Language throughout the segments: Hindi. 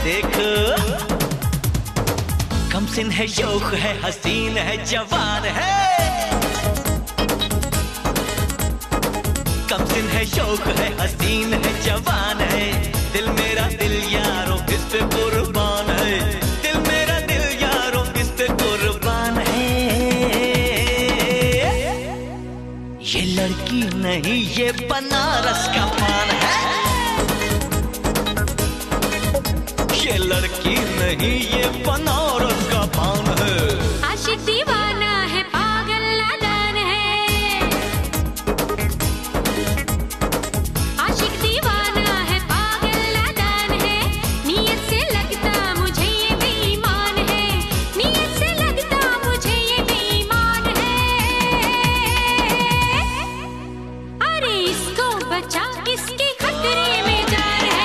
देखो, कमसिन है, शौक है, हसीन है, जवान है। कमसिन है, शौक है, हसीन है, जवान है। दिल मेरा दिल यारो इस पे कुर्बान है। दिल मेरा दिल यारो इस पे कुर्बान है। ये लड़की नहीं, ये बनारस का पान है। ये लड़की नहीं, ये बनारस का पान है। आशिक दीवाना है, पागल नादान है। आशिक दीवाना है, पागल नादान है। नीयत से लगता मुझे ये बेईमान है। नीयत से लगता मुझे ये बेईमान है। अरे इसको बचा, इसके खतरे में जान है।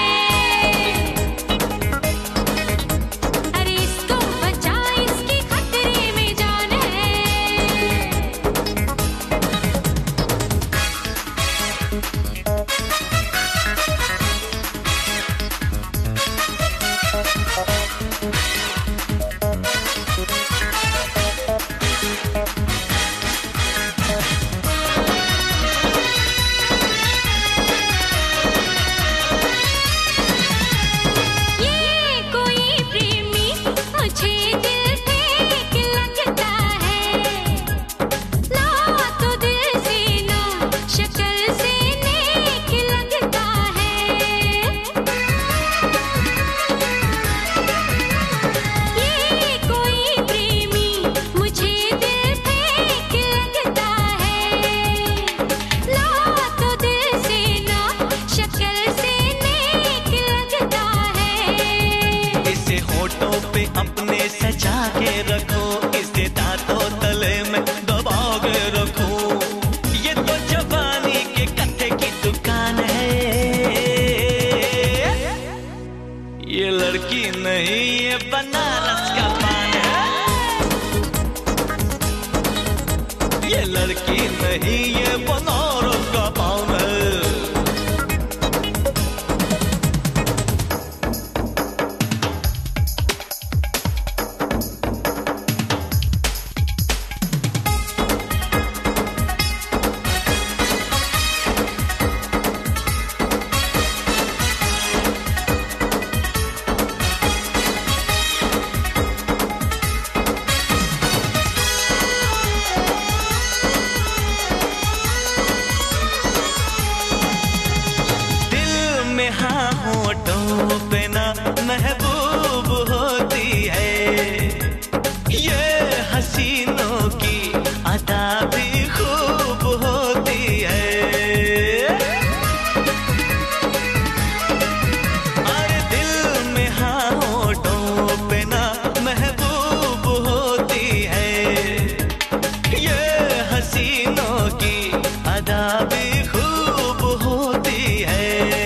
पे अपने सजा के रखो, इसे दांतों तले में दबा के रखो। ये तो जवानी के कत्थे की दुकान है। ये लड़की नहीं, ये बनारस का पान है। ये लड़की नहीं, ये बनारस का पान है। हाँ होठों पे ना महबूब होती है। ये हसीनों की अदा भी खूब होती है। अरे दिल में हाँ होठों पे ना महबूब होती है। ये हसीनों की अदा भी खूब होती है।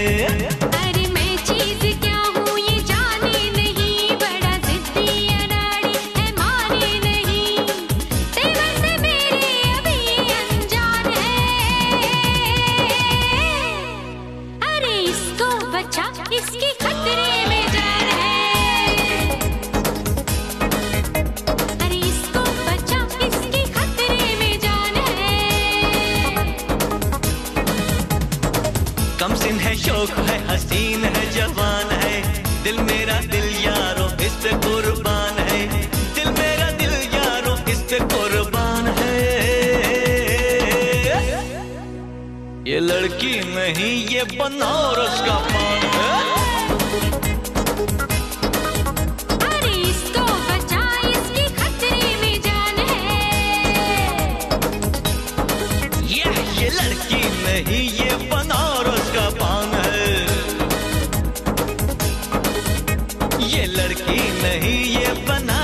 इसके खतरे में जान है। अरे इसको बचा, इसके खतरे में जान है। कमसिन है, शौक है, हसीन है, जवान है। दिल मेरा दिल यारो इस पे कुर्बान है। दिल मेरा दिल यारो इस पे कुर्बान है। ये लड़की नहीं, ये बनारस का पान है। अरे इसको बचा, इसके खतरे में जान है। ये लड़की नहीं, ये बनारस का पान है। ये लड़की नहीं, ये बना